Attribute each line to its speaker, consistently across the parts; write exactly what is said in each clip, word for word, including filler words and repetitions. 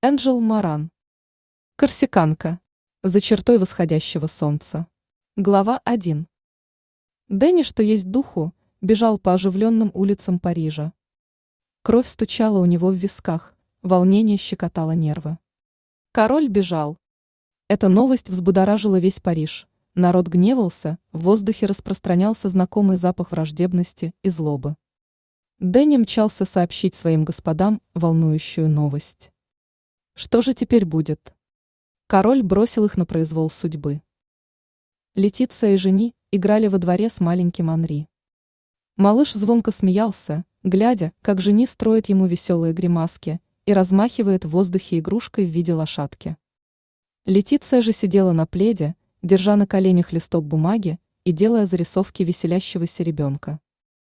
Speaker 1: Энджел Маран. Корсиканка. За чертой восходящего солнца. Глава один. Дэнни, что есть духу, бежал по оживленным улицам Парижа. Кровь стучала у него в висках, волнение щекотало нервы. Король бежал. Эта новость взбудоражила весь Париж. Народ гневался, в воздухе распространялся знакомый запах враждебности и злобы. Дэнни мчался сообщить своим господам волнующую новость. Что же теперь будет? Король бросил их на произвол судьбы. Летиция и жени играли во дворе с маленьким Анри. Малыш звонко смеялся, глядя, как жени строит ему веселые гримаски и размахивает в воздухе игрушкой в виде лошадки. Летиция же сидела на пледе, держа на коленях листок бумаги и делая зарисовки веселящегося ребенка.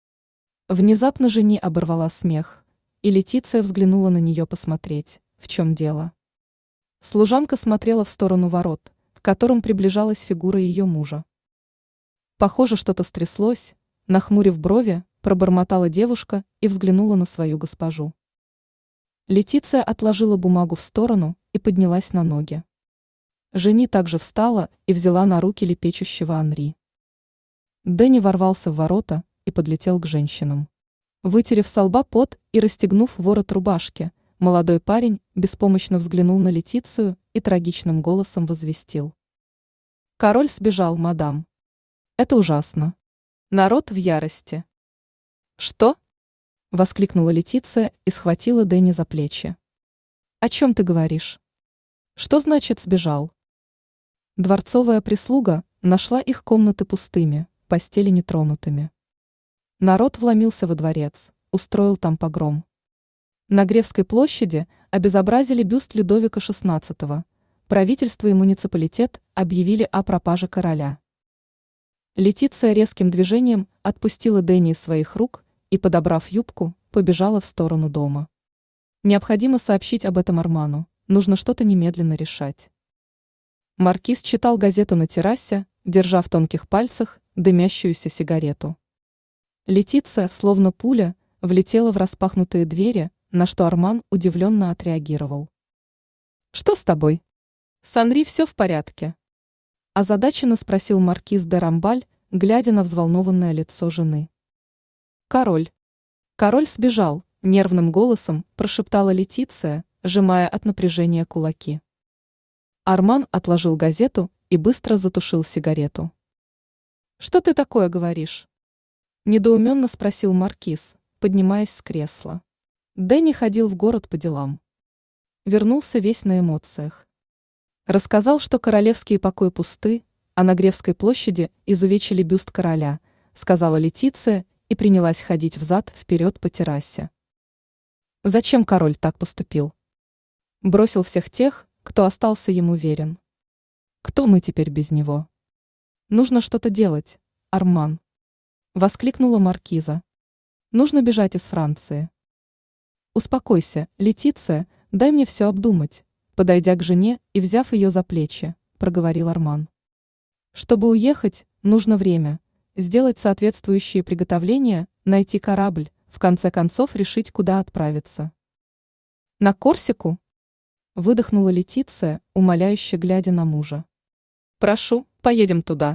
Speaker 1: Внезапно жени оборвала смех, и Летиция взглянула на нее посмотреть, в чем дело. Служанка смотрела в сторону ворот, к которым приближалась фигура ее мужа. Похоже, что-то стряслось, нахмурив брови, пробормотала девушка и взглянула на свою госпожу. Летиция отложила бумагу в сторону и поднялась на ноги. Жени также встала и взяла на руки лепечущего Анри. Дэнни ворвался в ворота и подлетел к женщинам. Вытерев со лба пот и расстегнув ворот рубашки, молодой парень беспомощно взглянул на Летицию и трагичным голосом возвестил: «Король сбежал, мадам. Это ужасно. Народ в ярости». «Что?» – воскликнула Летиция и схватила Дэнни за плечи. «О чем ты говоришь? Что значит сбежал?» Дворцовая прислуга нашла их комнаты пустыми, постели нетронутыми. Народ вломился во дворец, устроил там погром. На Гревской площади обезобразили бюст Людовика шестнадцатого, правительство и муниципалитет объявили о пропаже короля. Летиция резким движением отпустила Дэнни из своих рук и, подобрав юбку, побежала в сторону дома. Необходимо сообщить об этом Арману, нужно что-то немедленно решать. Маркиз читал газету на террасе, держа в тонких пальцах дымящуюся сигарету. Летиция, словно пуля, влетела в распахнутые двери, на что Арман удивленно отреагировал. «Что с тобой? С Анри все в порядке?» Озадаченно спросил маркиз де Рамбаль, глядя на взволнованное лицо жены. «Король. Король сбежал», — нервным голосом прошептала Летиция, сжимая от напряжения кулаки. Арман отложил газету и быстро затушил сигарету. «Что ты такое говоришь?» — недоуменно спросил маркиз, поднимаясь с кресла. Дэнни ходил в город по делам. Вернулся весь на эмоциях. Рассказал, что королевские покои пусты, а на Гревской площади изувечили бюст короля, сказала Летиция и принялась ходить взад-вперед по террасе. Зачем король так поступил? Бросил всех тех, кто остался ему верен. Кто мы теперь без него? Нужно что-то делать, Арман. Воскликнула маркиза. Нужно бежать из Франции. Успокойся, Летиция, дай мне все обдумать, подойдя к жене и взяв ее за плечи, проговорил Арман. Чтобы уехать, нужно время, сделать соответствующие приготовления, найти корабль, в конце концов решить, куда отправиться. На Корсику? Выдохнула Летиция, умоляюще глядя на мужа. Прошу, поедем туда.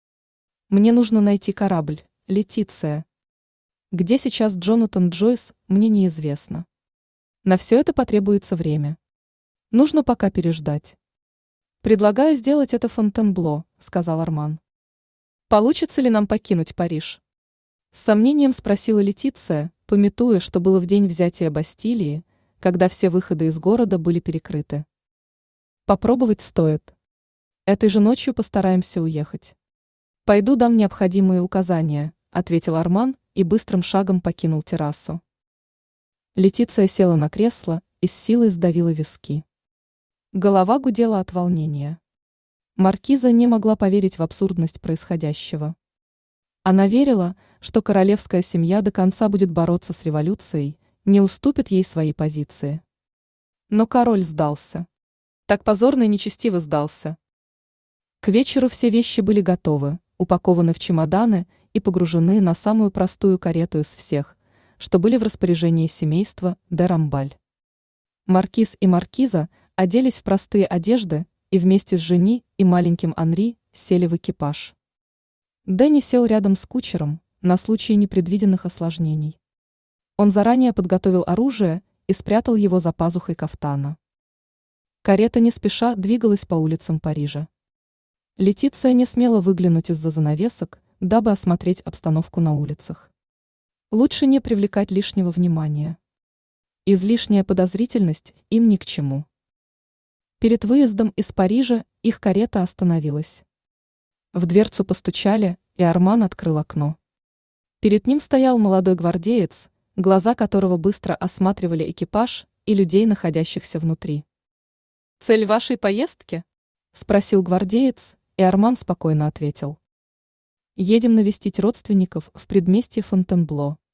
Speaker 1: Мне нужно найти корабль, Летиция. Где сейчас Джонатан Джойс, мне неизвестно. На все это потребуется время. Нужно пока переждать. Предлагаю сделать это в Фонтенбло, сказал Арман. Получится ли нам покинуть Париж? С сомнением спросила Летиция, памятуя, что было в день взятия Бастилии, когда все выходы из города были перекрыты. Попробовать стоит. Этой же ночью постараемся уехать. Пойду дам необходимые указания, ответил Арман и быстрым шагом покинул террасу. Летиция села на кресло и с силой сдавила виски. Голова гудела от волнения. Маркиза не могла поверить в абсурдность происходящего. Она верила, что королевская семья до конца будет бороться с революцией, не уступит ей свои позиции. Но король сдался. Так позорно и нечестиво сдался. К вечеру все вещи были готовы, упакованы в чемоданы и погружены на самую простую карету из всех, что были в распоряжении семейства де Рамбаль. Маркиз и маркиза оделись в простые одежды и вместе с Жени и маленьким Анри сели в экипаж. Дэнни сел рядом с кучером на случай непредвиденных осложнений. Он заранее подготовил оружие и спрятал его за пазухой кафтана. Карета не спеша двигалась по улицам Парижа. Летиция не смела выглянуть из-за занавесок, дабы осмотреть обстановку на улицах. Лучше не привлекать лишнего внимания. Излишняя подозрительность им ни к чему. Перед выездом из Парижа их карета остановилась. В дверцу постучали, и Арман открыл окно. Перед ним стоял молодой гвардеец, глаза которого быстро осматривали экипаж и людей, находящихся внутри. «Цель вашей поездки?» – спросил гвардеец, и Арман спокойно ответил. «Едем навестить родственников в предместье Фонтенбло».